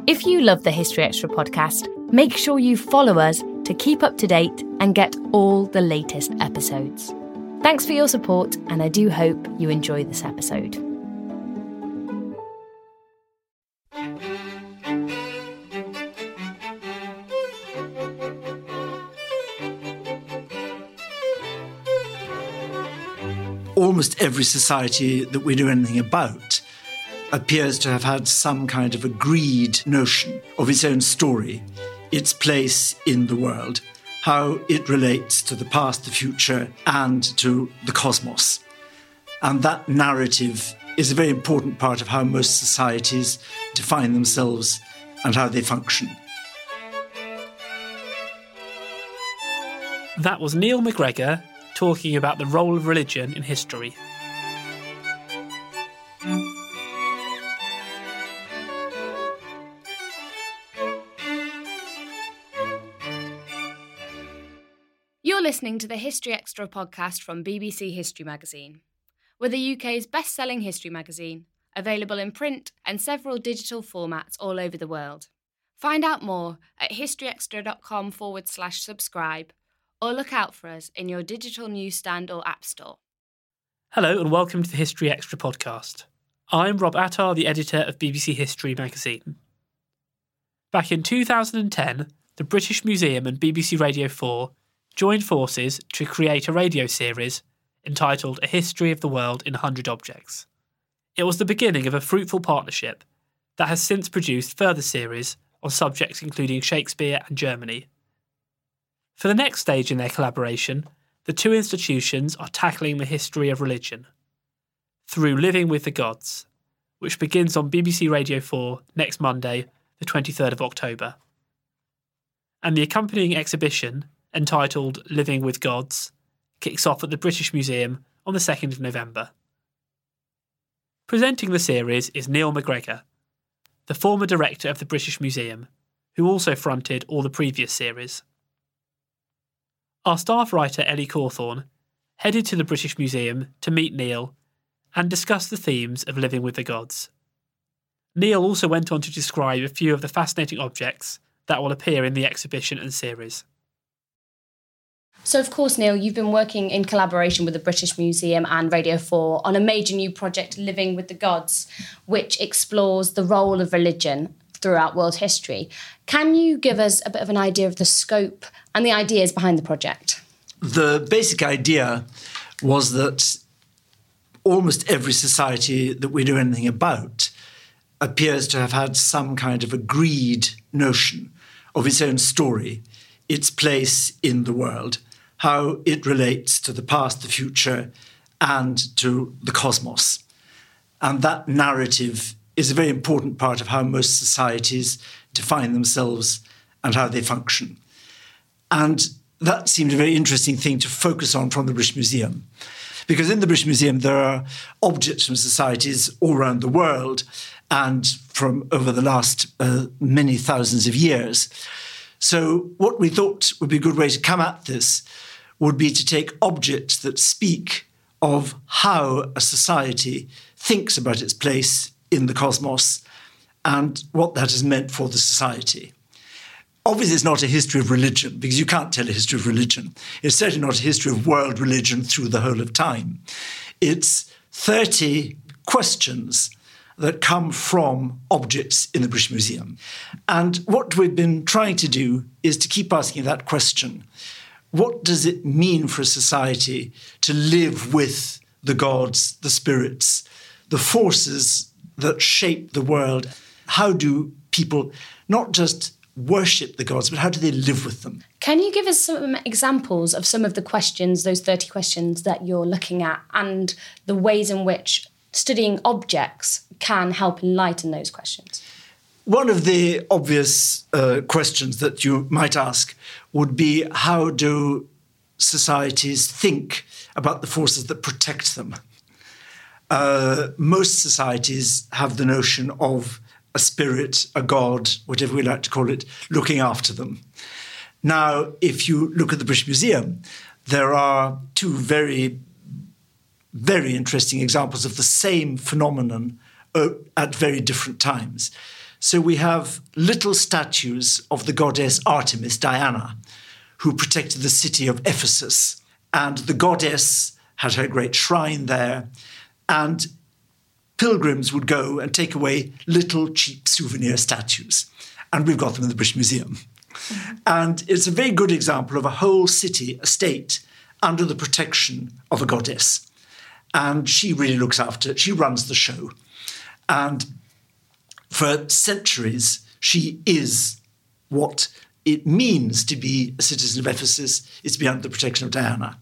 If you love the History Extra podcast, make sure you follow us to keep up to date and get all the latest episodes. Thanks for your support, and I do hope you enjoy this episode. Almost every society that we know anything about appears to have had some kind of agreed notion of its own story, its place in the world, how it relates to the past, the future, and to the cosmos. And that narrative is a very important part of how most societies define themselves and how they function. That was Neil MacGregor talking about the role of religion in history. You're listening to the History Extra podcast from BBC History Magazine. We're the UK's best-selling history magazine, available in print and several digital formats all over the world. Find out more at historyextra.com/subscribe, or look out for us in your digital newsstand or app store. Hello and welcome to the History Extra podcast. I'm Rob Attar, the editor of BBC History Magazine. Back in 2010, the British Museum and BBC Radio 4 joined forces to create a radio series entitled A History of the World in 100 Objects. It was the beginning of a fruitful partnership that has since produced further series on subjects including Shakespeare and Germany. For the next stage in their collaboration, the two institutions are tackling the history of religion through Living with the Gods, which begins on BBC Radio 4 next Monday, the 23rd of October. And the accompanying exhibition, entitled Living with Gods, kicks off at the British Museum on the 2nd of November. Presenting the series is Neil MacGregor, the former director of the British Museum, who also fronted all the previous series. Our staff writer Ellie Cawthorne headed to the British Museum to meet Neil and discuss the themes of Living with the Gods. Neil also went on to describe a few of the fascinating objects that will appear in the exhibition and series. So, of course, Neil, you've been working in collaboration with the British Museum and Radio 4 on a major new project, Living with the Gods, which explores the role of religion throughout world history. Can you give us a bit of an idea of the scope and the ideas behind the project? The basic idea was that almost every society that we know anything about appears to have had some kind of agreed notion of its own story, its place in the world, how it relates to the past, the future, and to the cosmos. And that narrative is a very important part of how most societies define themselves and how they function. And that seemed a very interesting thing to focus on from the British Museum. Because in the British Museum, there are objects from societies all around the world and from over the last many thousands of years. So what we thought would be a good way to come at this would be to take objects that speak of how a society thinks about its place in the cosmos and what that has meant for the society. Obviously, it's not a history of religion, because you can't tell a history of religion. It's certainly not a history of world religion through the whole of time. It's 30 questions that come from objects in the British Museum. And what we've been trying to do is to keep asking that question. What does it mean for a society to live with the gods, the spirits, the forces that shape the world? How do people not just worship the gods, but how do they live with them? Can you give us some examples of some of the questions, those 30 questions that you're looking at, and the ways in which studying objects can help enlighten those questions? One of the obvious questions that you might ask would be, how do societies think about the forces that protect them? Most societies have the notion of a spirit, a god, whatever we like to call it, looking after them. Now, if you look at the British Museum, there are two very, very interesting examples of the same phenomenon at very different times. So we have little statues of the goddess Artemis, Diana, who protected the city of Ephesus. And the goddess had her great shrine there. And pilgrims would go and take away little cheap souvenir statues. And we've got them in the British Museum. And it's a very good example of a whole city, a state, under the protection of a goddess. And she really looks after it. She runs the show. And for centuries, she is what it means to be a citizen of Ephesus, is to be under the protection of Diana.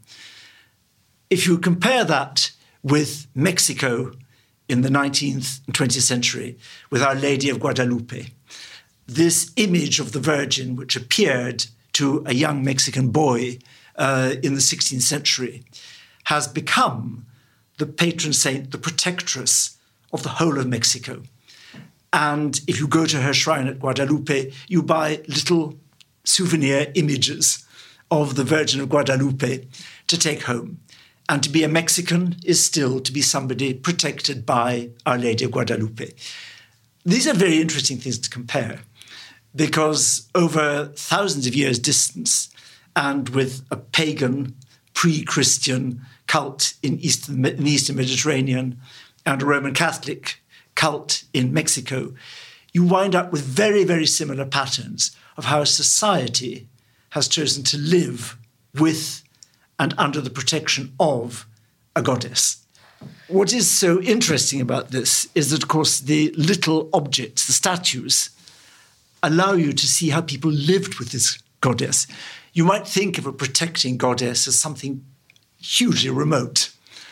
If you compare that with Mexico in the 19th and 20th century, with Our Lady of Guadalupe, this image of the Virgin, which appeared to a young Mexican boy in the 16th century, has become the patron saint, the protectress of the whole of Mexico. And if you go to her shrine at Guadalupe, you buy little souvenir images of the Virgin of Guadalupe to take home. And to be a Mexican is still to be somebody protected by Our Lady of Guadalupe. These are very interesting things to compare, because over thousands of years' distance, and with a pagan, pre-Christian cult in the Eastern Mediterranean and a Roman Catholic cult in Mexico, you wind up with very, very similar patterns of how society has chosen to live with and under the protection of a goddess. What is so interesting about this is that, of course, the little objects, the statues, allow you to see how people lived with this goddess. You might think of a protecting goddess as something hugely remote,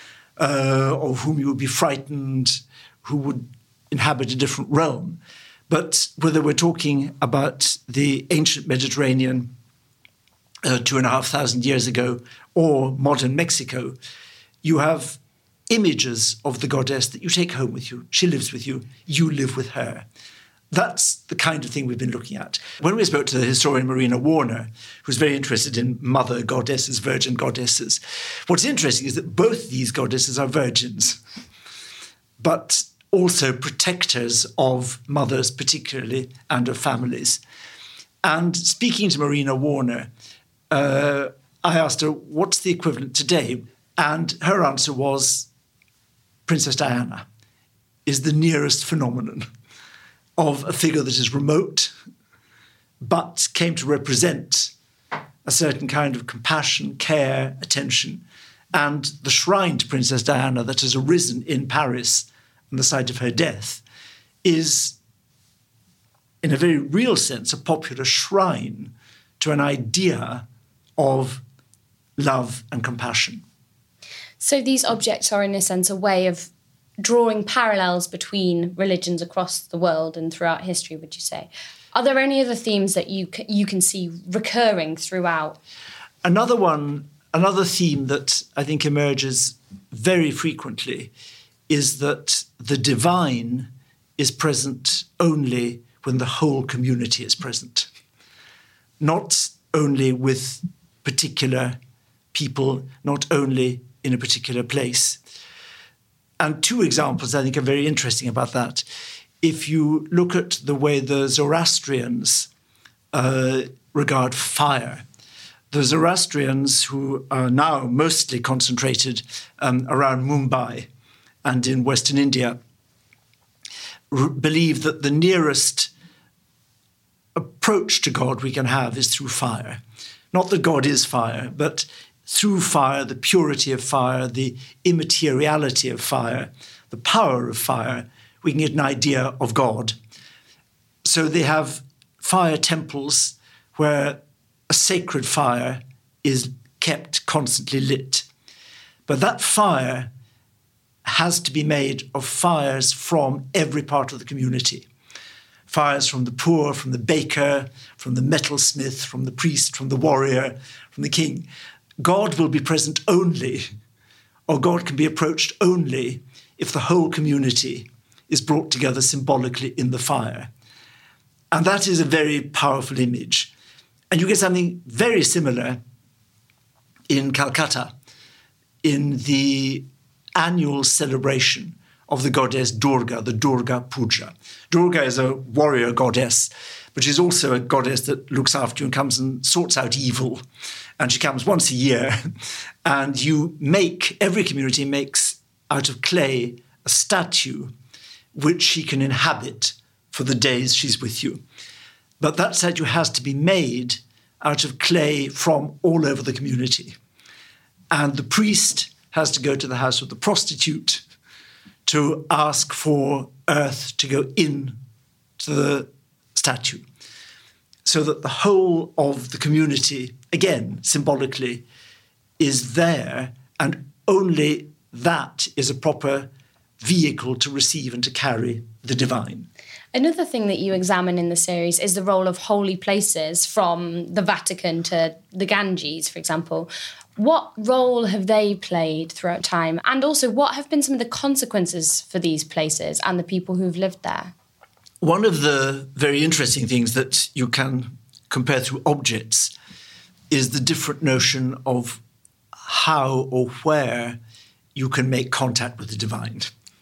of whom you would be frightened, who would inhabit a different realm. But whether we're talking about the ancient Mediterranean 2,500 years ago or modern Mexico, you have images of the goddess that you take home with you. She lives with you. You live with her. That's the kind of thing we've been looking at. When we spoke to the historian Marina Warner, who's very interested in mother goddesses, virgin goddesses, what's interesting is that both these goddesses are virgins, but also protectors of mothers particularly and of families. And speaking to Marina Warner, I asked her, what's the equivalent today? And her answer was, Princess Diana is the nearest phenomenon of a figure that is remote, but came to represent a certain kind of compassion, care, attention. And the shrine to Princess Diana that has arisen in Paris on the site of her death is, in a very real sense, a popular shrine to an idea of love and compassion. So these objects are, in a sense, a way of drawing parallels between religions across the world and throughout history, would you say? Are there any other themes that you can see recurring throughout? Another theme that I think emerges very frequently is that the divine is present only when the whole community is present, not only with particular people, not only in a particular place. And two examples I think are very interesting about that. If you look at the way the Zoroastrians regard fire, the Zoroastrians, who are now mostly concentrated around Mumbai and in Western India, believe that the nearest approach to God we can have is through fire. Not that God is fire, but through fire, the purity of fire, the immateriality of fire, the power of fire, we can get an idea of God. So they have fire temples where a sacred fire is kept constantly lit. But that fire has to be made of fires from every part of the community. Fires from the poor, from the baker, from the metalsmith, from the priest, from the warrior, from the king. God will be present only, or God can be approached only, if the whole community is brought together symbolically in the fire. And that is a very powerful image. And you get something very similar in Calcutta, in the annual celebration of the goddess Durga, the Durga Puja. Durga is a warrior goddess, but she's also a goddess that looks after you and comes and sorts out evil. And she comes once a year. And every community makes out of clay a statue which she can inhabit for the days she's with you. But that statue has to be made out of clay from all over the community. And the priest has to go to the house of the prostitute to ask for earth to go in to the statue, so that the whole of the community, again, symbolically, is there, and only that is a proper vehicle to receive and to carry the divine. Another thing that you examine in the series is the role of holy places, from the Vatican to the Ganges, for example. What role have they played throughout time? And also, what have been some of the consequences for these places and the people who've lived there? One of the very interesting things that you can compare through objects is the different notion of how or where you can make contact with the divine.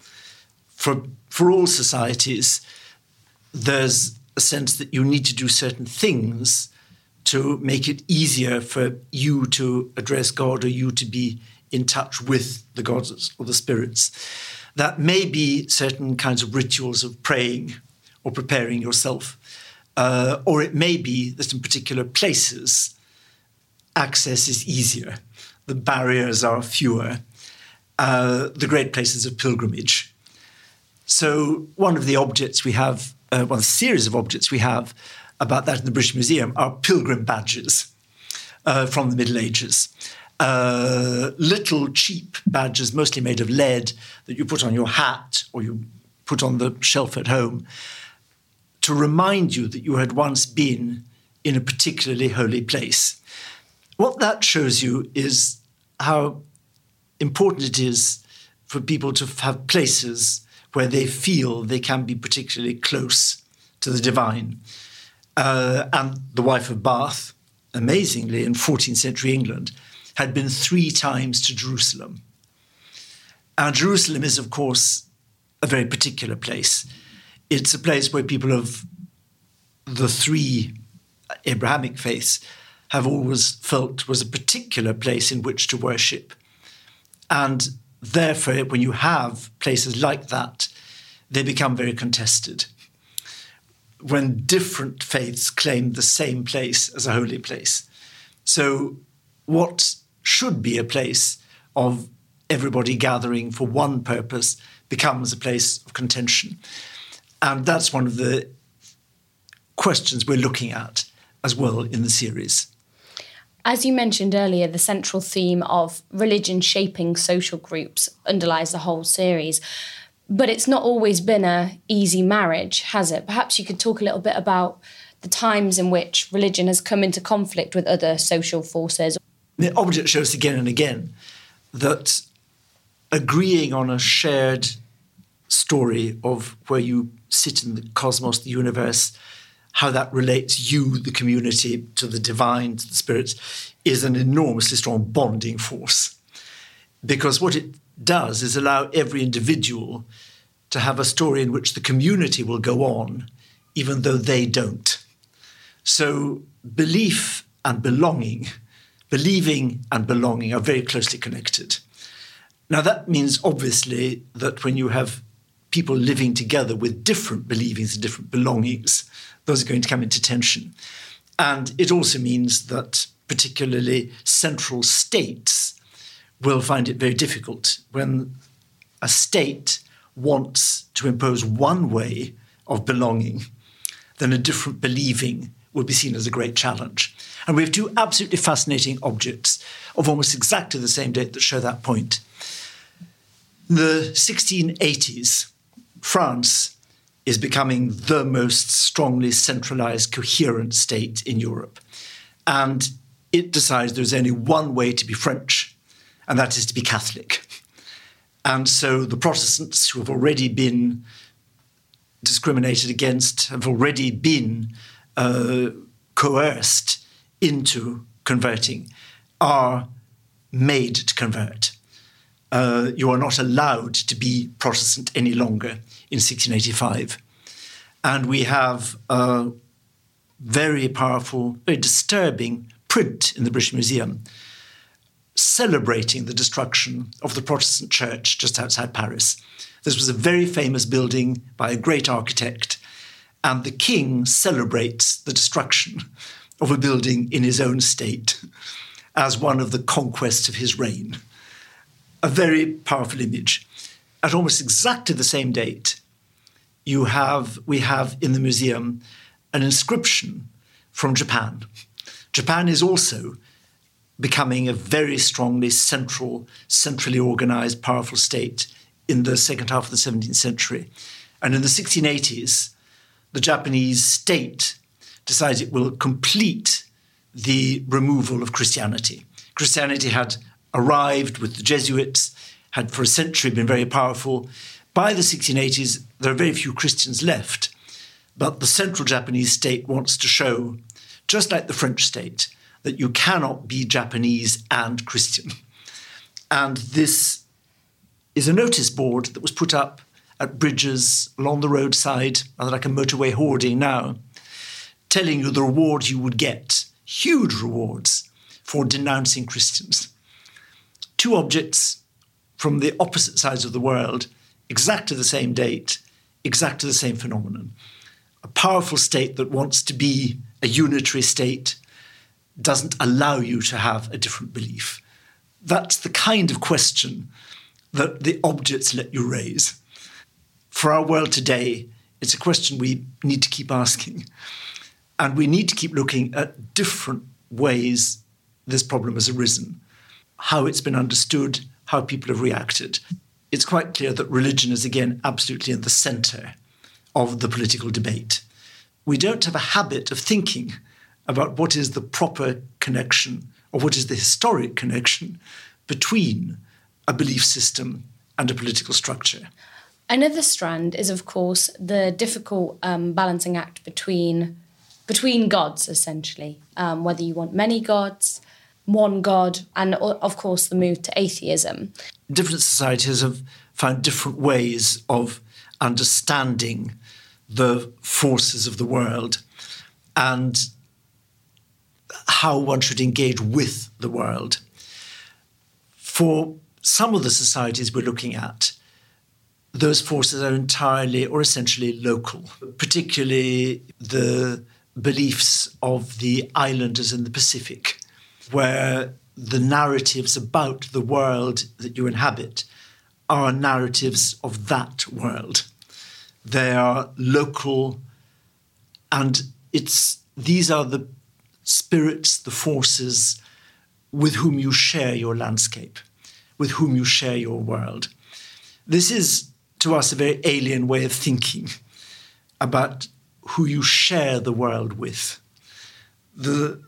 For all societies, there's a sense that you need to do certain things to make it easier for you to address God, or you to be in touch with the gods or the spirits. That may be certain kinds of rituals of praying or preparing yourself, or it may be that in particular places, access is easier, the barriers are fewer, the great places of pilgrimage. So one of the objects we have, one series of objects we have about that in the British Museum are pilgrim badges from the Middle Ages. Little cheap badges, mostly made of lead, that you put on your hat or you put on the shelf at home to remind you that you had once been in a particularly holy place. What that shows you is how important it is for people to have places where they feel they can be particularly close to the divine. And the wife of Bath, amazingly, in 14th century England, had been 3 times to Jerusalem. And Jerusalem is, of course, a very particular place. It's a place where people of the 3 Abrahamic faiths have always felt was a particular place in which to worship. And therefore, when you have places like that, they become very contested. When different faiths claim the same place as a holy place. So what should be a place of everybody gathering for one purpose becomes a place of contention. And that's one of the questions we're looking at as well in the series. As you mentioned earlier, the central theme of religion shaping social groups underlies the whole series. But it's not always been an easy marriage, has it? Perhaps you could talk a little bit about the times in which religion has come into conflict with other social forces. The object shows again and again that agreeing on a shared story of where you sit in the cosmos, the universe, how that relates you, the community, to the divine, to the spirits, is an enormously strong bonding force. Because what it does is allow every individual to have a story in which the community will go on, even though they don't. So belief and belonging, believing and belonging are very closely connected. Now that means obviously that when you have people living together with different believings and different belongings, those are going to come into tension. And it also means that particularly central states will find it very difficult when a state wants to impose one way of belonging, then a different believing will be seen as a great challenge. And we have 2 absolutely fascinating objects of almost exactly the same date that show that point. In the 1680s, France is becoming the most strongly centralized, coherent state in Europe. And it decides there's only one way to be French, and that is to be Catholic. And so the Protestants, who have already been discriminated against, have already been coerced into converting, are made to convert. you are not allowed to be Protestant any longer in 1685. And we have a very powerful, very disturbing print in the British Museum celebrating the destruction of the Protestant church just outside Paris. This was a very famous building by a great architect, and the king celebrates the destruction of a building in his own state as one of the conquests of his reign. A very powerful image. At almost exactly the same date, we have in the museum an inscription from Japan. Japan is also becoming a very strongly centrally organized, powerful state in the second half of the 17th century. And in the 1680s, the Japanese state decides it will complete the removal of Christianity. Christianity had arrived with the Jesuits, had for a century been very powerful. By the 1680s, there are very few Christians left, but the central Japanese state wants to show, just like the French state, that you cannot be Japanese and Christian. And this is a notice board that was put up at bridges along the roadside, rather like a motorway hoarding now, telling you the rewards you would get, huge rewards, for denouncing Christians. Two objects from the opposite sides of the world, exactly the same date, exactly the same phenomenon. A powerful state that wants to be a unitary state doesn't allow you to have a different belief. That's the kind of question that the objects let you raise. For our world today, it's a question we need to keep asking. And we need to keep looking at different ways this problem has arisen, how it's been understood, how people have reacted. It's quite clear that religion is, again, absolutely in the centre of the political debate. We don't have a habit of thinking about what is the proper connection or what is the historic connection between a belief system and a political structure. Another strand is, of course, the difficult balancing act between gods, essentially, whether you want many gods, one God, and, of course, the move to atheism. Different societies have found different ways of understanding the forces of the world and how one should engage with the world. For some of the societies we're looking at, those forces are entirely or essentially local, particularly the beliefs of the islanders in the Pacific, where the narratives about the world that you inhabit are narratives of that world. They are local, and these are the spirits, the forces with whom you share your landscape, with whom you share your world. This is, to us, a very alien way of thinking about who you share the world with. The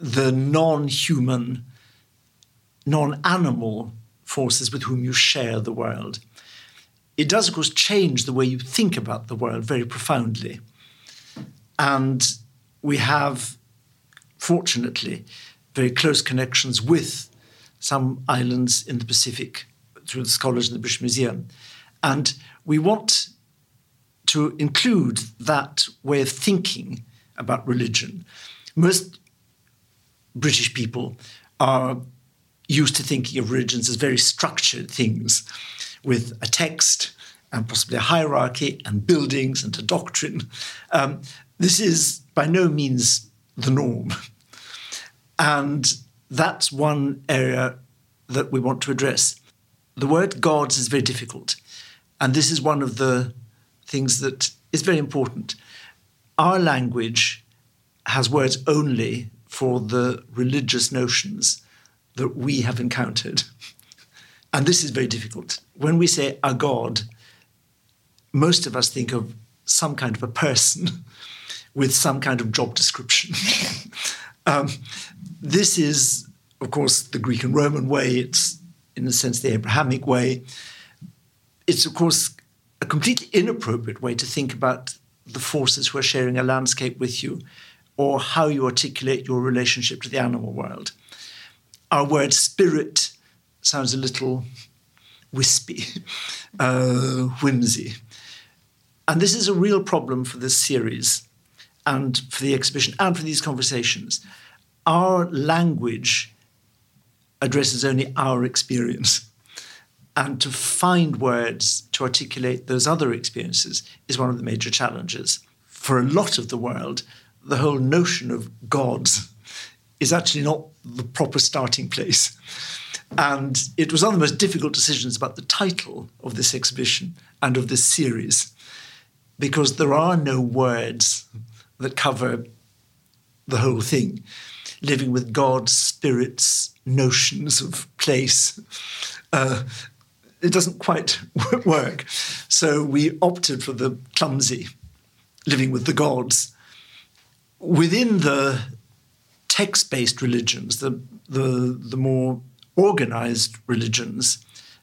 non-human, non-animal forces with whom you share the world. It does, of course, change the way you think about the world very profoundly. And we have, fortunately, very close connections with some islands in the Pacific through the scholars in the British Museum. And we want to include that way of thinking about religion. Most British people are used to thinking of religions as very structured things with a text and possibly a hierarchy and buildings and a doctrine. This is by no means the norm. And that's one area that we want to address. The word gods is very difficult. And this is one of the things that is very important. Our language has words only for the religious notions that we have encountered. And this is very difficult. When we say a god, most of us think of some kind of a person with some kind of job description. This is, of course, the Greek and Roman way. It's, in a sense, the Abrahamic way. It's, of course, a completely inappropriate way to think about the forces who are sharing a landscape with you or how you articulate your relationship to the animal world. Our word spirit sounds a little wispy, whimsy. And this is a real problem for this series and for the exhibition and for these conversations. Our language addresses only our experience. And to find words to articulate those other experiences is one of the major challenges. For a lot of the world, the whole notion of gods is actually not the proper starting place. And it was one of the most difficult decisions about the title of this exhibition and of this series, because there are no words that cover the whole thing. Living with gods, spirits, notions of place, it doesn't quite work. So we opted for the clumsy, living with the gods. Within the text-based religions, the more organized religions,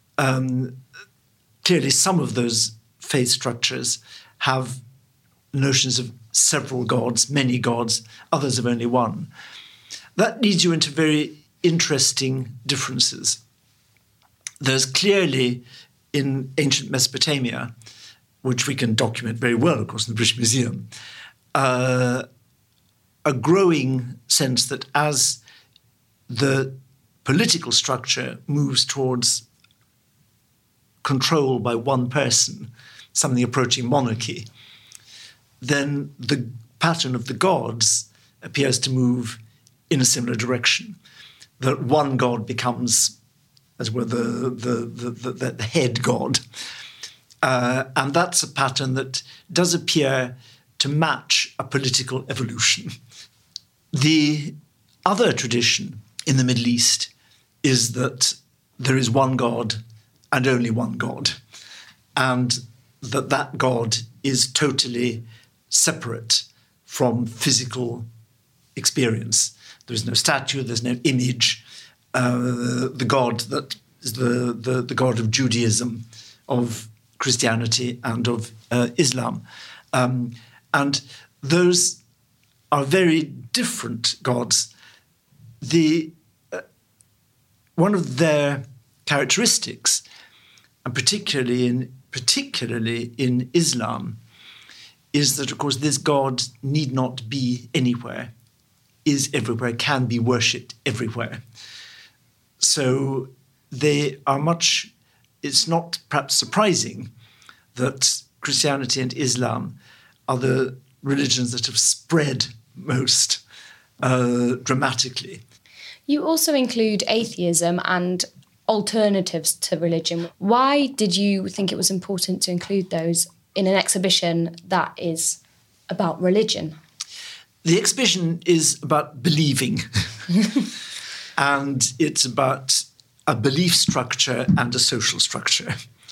clearly some of those faith structures have notions of several gods, many gods, others of only one. That leads you into very interesting differences. There's clearly in ancient Mesopotamia, which we can document very well, of course, in the British Museum, a growing sense that as the political structure moves towards control by one person, something approaching monarchy, then the pattern of the gods appears to move in a similar direction. That one god becomes, as it were, the head god. And that's a pattern that does appear to match a political evolution. The other tradition in the Middle East is that there is one God and only one God, and that God is totally separate from physical experience. There's no statue, there's no image. The God that is the God of Judaism, of Christianity, and of Islam. And those are very different gods. One of their characteristics, and particularly in Islam, is that, of course, this God need not be anywhere, is everywhere, can be worshipped everywhere. So they are much, it's not perhaps surprising that Christianity and Islam are the religions that have spread most dramatically. You also include atheism and alternatives to religion. Why did you think it was important to include those in an exhibition that is about religion? The exhibition is about believing. And it's about a belief structure and a social structure.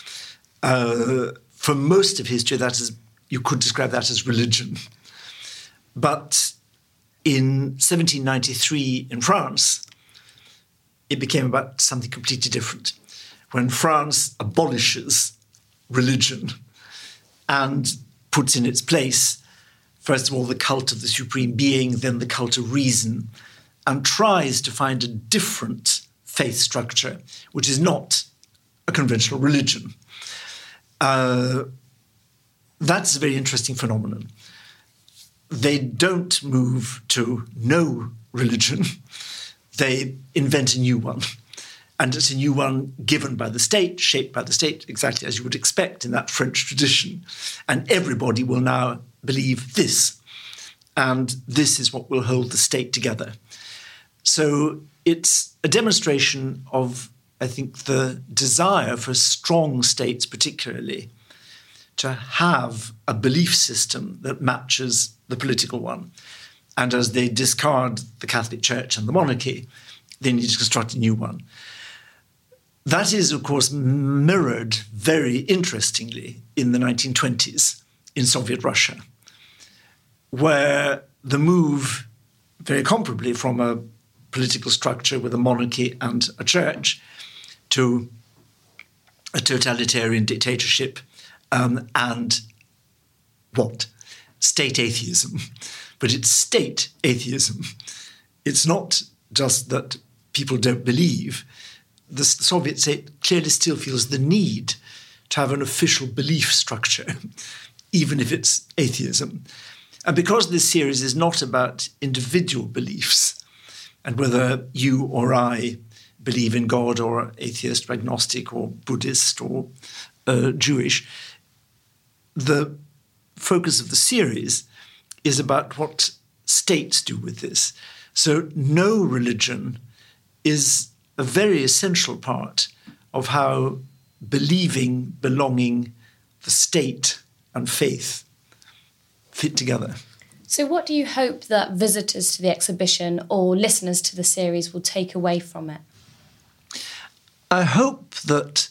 For most of history, you could describe that as religion. But in 1793 in France, it became about something completely different. When France abolishes religion and puts in its place, first of all, the cult of the supreme being, then the cult of reason, and tries to find a different faith structure, which is not a conventional religion. That's a very interesting phenomenon. They don't move to no religion. They invent a new one. And it's a new one given by the state, shaped by the state, exactly as you would expect in that French tradition. And everybody will now believe this. And this is what will hold the state together. So it's a demonstration of, I think, the desire for strong states particularly to have a belief system that matches the political one. And as they discard the Catholic Church and the monarchy, they need to construct a new one. That is, of course, mirrored very interestingly in the 1920s in Soviet Russia, where the move, very comparably from a political structure with a monarchy and a church to a totalitarian dictatorship and what? State atheism. But it's state atheism. It's not just that people don't believe. the Soviet state clearly still feels the need to have an official belief structure, even if it's atheism. And because this series is not about individual beliefs and whether you or I believe in God or atheist or agnostic or Buddhist or Jewish, the focus of the series is about what states do with this. So no religion is a very essential part of how believing, belonging, the state and faith fit together. So what do you hope that visitors to the exhibition or listeners to the series will take away from it? I hope that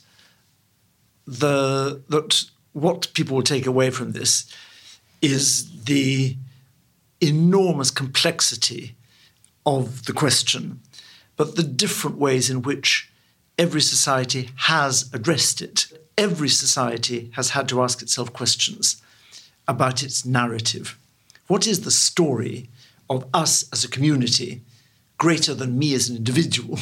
that what people will take away from this is the enormous complexity of the question, but the different ways in which every society has addressed it. Every society has had to ask itself questions about its narrative. What is the story of us as a community, greater than me as an individual,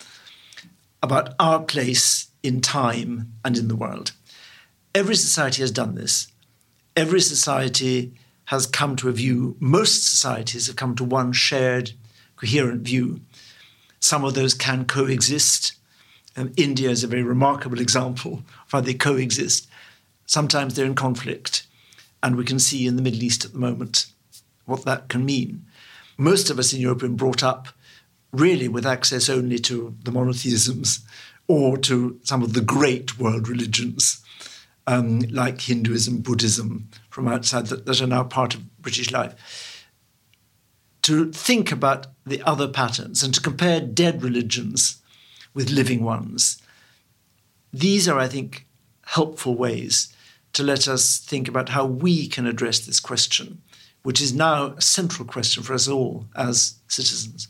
about our place in time and in the world? Every society has done this. Every society has come to a view, most societies have come to one shared, coherent view. Some of those can coexist. India is a very remarkable example of how they coexist. Sometimes they're in conflict, and we can see in the Middle East at the moment what that can mean. Most of us in Europe have been brought up really with access only to the monotheisms or to some of the great world religions, like Hinduism, Buddhism, from outside that are now part of British life. To think about the other patterns and to compare dead religions with living ones, these are, I think, helpful ways to let us think about how we can address this question, which is now a central question for us all as citizens.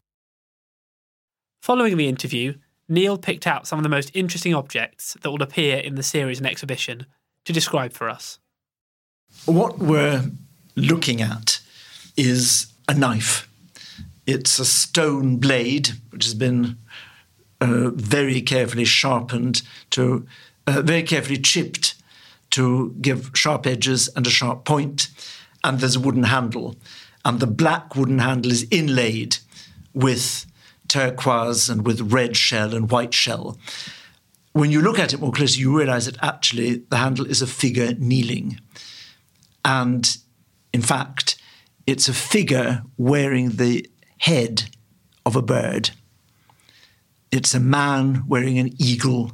Following the interview, Neil picked out some of the most interesting objects that will appear in the series and exhibition to describe for us. What we're looking at is a knife. It's a stone blade which has been very carefully sharpened very carefully chipped to give sharp edges and a sharp point, and there's a wooden handle. And the black wooden handle is inlaid with turquoise and with red shell and white shell. When you look at it more closely, you realize that actually the handle is a figure kneeling. And in fact, it's a figure wearing the head of a bird. It's a man wearing an eagle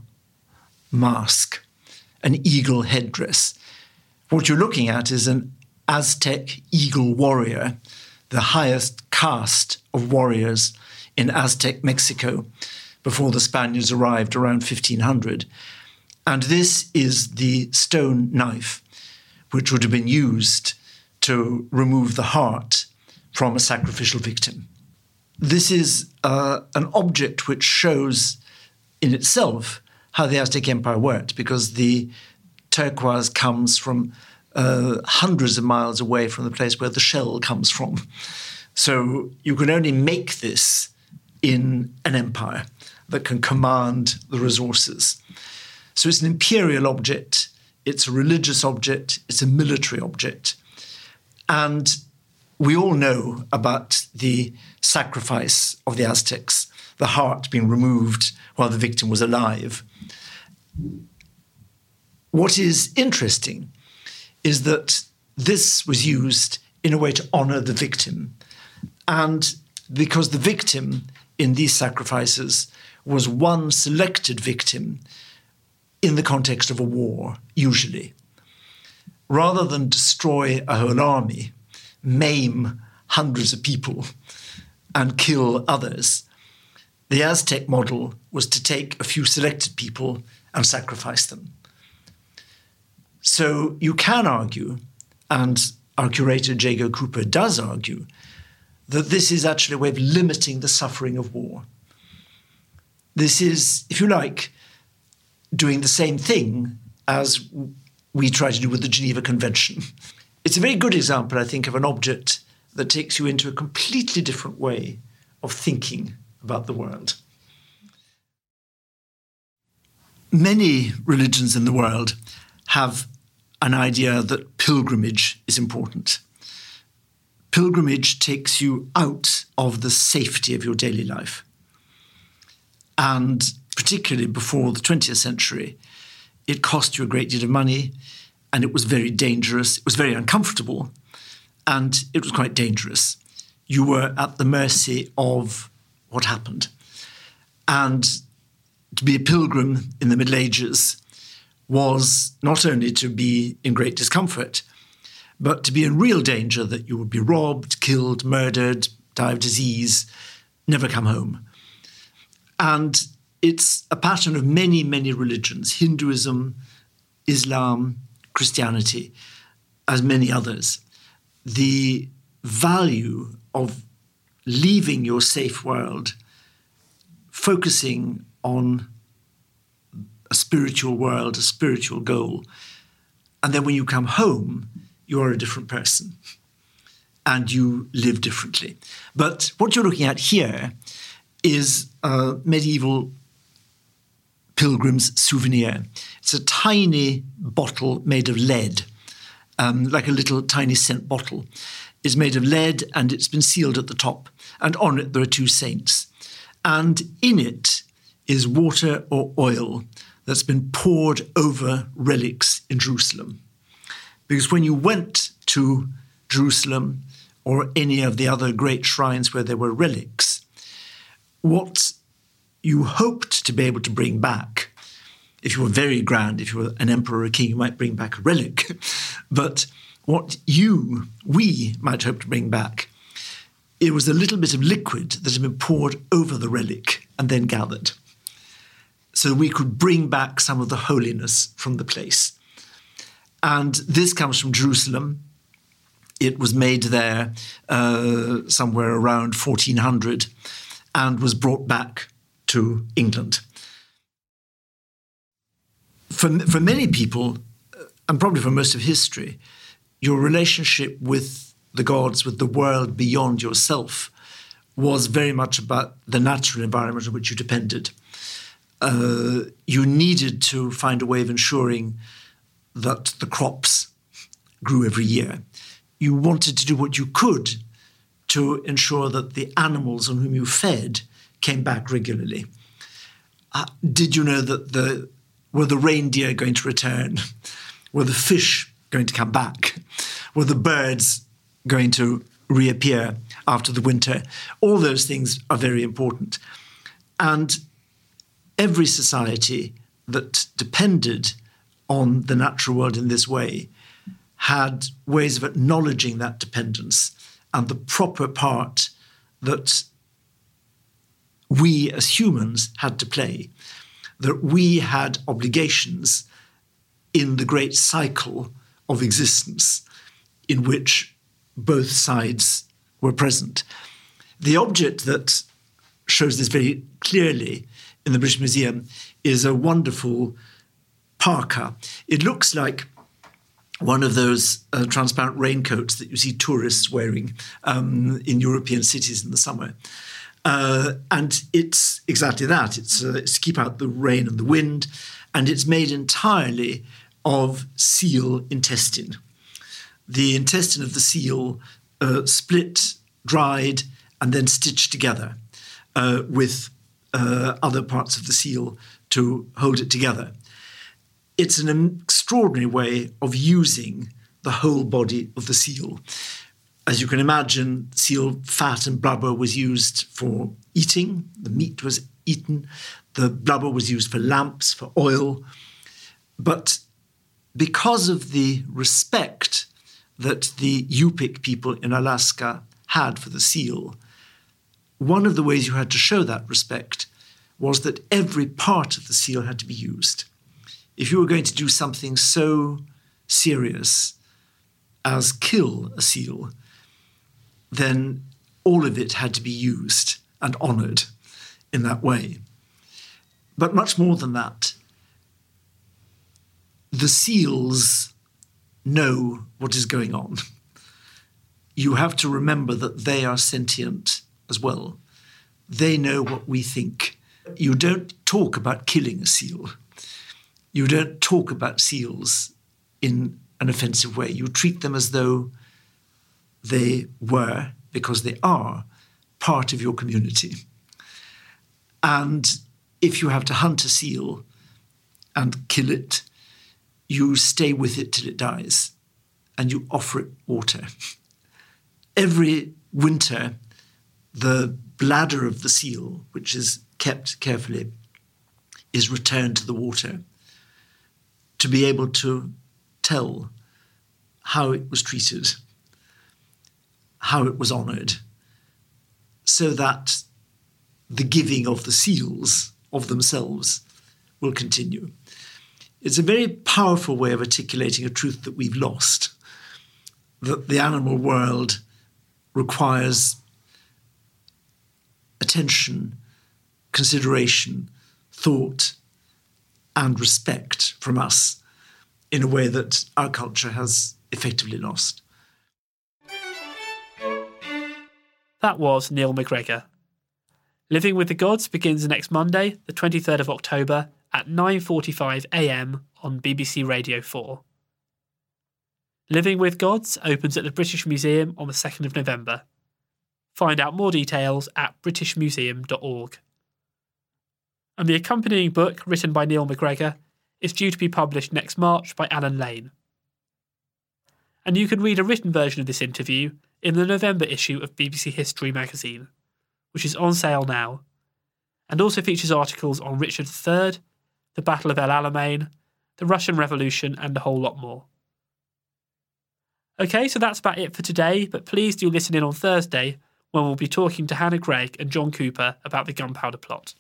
mask, an eagle headdress. What you're looking at is an Aztec eagle warrior, the highest caste of warriors in Aztec Mexico before the Spaniards arrived around 1500. And this is the stone knife which would have been used to remove the heart from a sacrificial victim. This is an object which shows in itself how the Aztec Empire worked, because the turquoise comes from hundreds of miles away from the place where the shell comes from. So you can only make this in an empire that can command the resources. So it's an imperial object, it's a religious object, it's a military object. And we all know about the sacrifice of the Aztecs, the heart being removed while the victim was alive. What is interesting is that this was used in a way to honor the victim. And because the victim in these sacrifices was one selected victim in the context of a war, usually. Rather than destroy a whole army, maim hundreds of people, and kill others, the Aztec model was to take a few selected people and sacrifice them. So you can argue, and our curator Jago Cooper does argue, that this is actually a way of limiting the suffering of war. This is, if you like, doing the same thing as we try to do with the Geneva Convention. It's a very good example, I think, of an object that takes you into a completely different way of thinking about the world. Many religions in the world have an idea that pilgrimage is important. Pilgrimage takes you out of the safety of your daily life. And particularly before the 20th century, it cost you a great deal of money, and it was very dangerous. It was very uncomfortable, and it was quite dangerous. You were at the mercy of what happened. And to be a pilgrim in the Middle Ages was not only to be in great discomfort, but to be in real danger that you would be robbed, killed, murdered, die of disease, never come home. And it's a pattern of many, many religions, Hinduism, Islam, Christianity, as many others. The value of leaving your safe world, focusing on a spiritual world, a spiritual goal. And then when you come home, you are a different person and you live differently. But what you're looking at here is a medieval pilgrim's souvenir. It's a tiny bottle made of lead, like a little tiny scent bottle. It's made of lead and it's been sealed at the top. And on it there are two saints. And in it is water or oil that's been poured over relics in Jerusalem. Because when you went to Jerusalem or any of the other great shrines where there were relics, what you hoped to be able to bring back, if you were very grand, if you were an emperor or a king, you might bring back a relic. But what we might hope to bring back, it was a little bit of liquid that had been poured over the relic and then gathered. So we could bring back some of the holiness from the place. And this comes from Jerusalem. It was made there somewhere around 1400 and was brought back to England. For many people, and probably for most of history, your relationship with the gods, with the world beyond yourself, was very much about the natural environment on which you depended. You needed to find a way of ensuring that the crops grew every year. You wanted to do what you could to ensure that the animals on whom you fed came back regularly. Did you know that were the reindeer going to return? Were the fish going to come back? Were the birds going to reappear after the winter? All those things are very important. And every society that depended on the natural world in this way had ways of acknowledging that dependence and the proper part that we as humans had to play, that we had obligations in the great cycle of existence in which both sides were present. The object that shows this very clearly in the British Museum is a wonderful parka. It looks like one of those transparent raincoats that you see tourists wearing in European cities in the summer. And it's exactly that. It's to keep out the rain and the wind, and it's made entirely of seal intestine. The intestine of the seal split, dried, and then stitched together with other parts of the seal to hold it together. It's an extraordinary way of using the whole body of the seal. As you can imagine, seal fat and blubber was used for eating. The meat was eaten. The blubber was used for lamps, for oil. But because of the respect that the Yupik people in Alaska had for the seal, one of the ways you had to show that respect was that every part of the seal had to be used. If you were going to do something so serious as kill a seal, then all of it had to be used and honoured in that way. But much more than that, the seals know what is going on. You have to remember that they are sentient as well. They know what we think. You don't talk about killing a seal. You don't talk about seals in an offensive way. You treat them as though they were, because they are, part of your community. And if you have to hunt a seal and kill it, you stay with it till it dies and you offer it water. Every winter, the bladder of the seal, which is kept carefully, is returned to the water to be able to tell how it was treated, how it was honoured, so that the giving of the seals of themselves will continue. It's a very powerful way of articulating a truth that we've lost, that the animal world requires attention, consideration, thought, and respect from us in a way that our culture has effectively lost. That was Neil MacGregor. Living with the Gods begins next Monday, the 23rd of October, at 9:45 a.m. on BBC Radio 4. Living with Gods opens at the British Museum on the 2nd of November. Find out more details at britishmuseum.org. And the accompanying book, written by Neil MacGregor, is due to be published next March by Alan Lane. And you can read a written version of this interview in the November issue of BBC History magazine, which is on sale now, and also features articles on Richard III, the Battle of El Alamein, the Russian Revolution, and a whole lot more. OK, so that's about it for today, but please do listen in on Thursday when we'll be talking to Hannah Gregg and John Cooper about the Gunpowder Plot.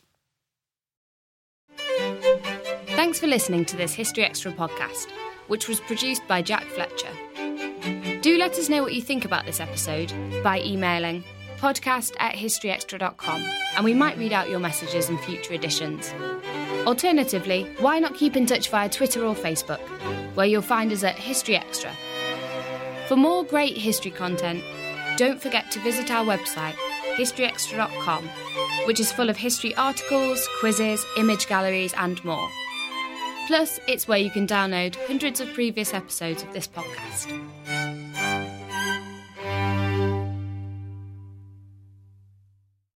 Thanks for listening to this History Extra podcast, which was produced by Jack Fletcher. Do let us know what you think about this episode by emailing podcast@historyextra.com, and we might read out your messages in future editions. Alternatively, why not keep in touch via Twitter or Facebook, where you'll find us at History Extra. For more great history content, don't forget to visit our website, historyextra.com, which is full of history articles, quizzes, image galleries, and more. Plus, it's where you can download hundreds of previous episodes of this podcast.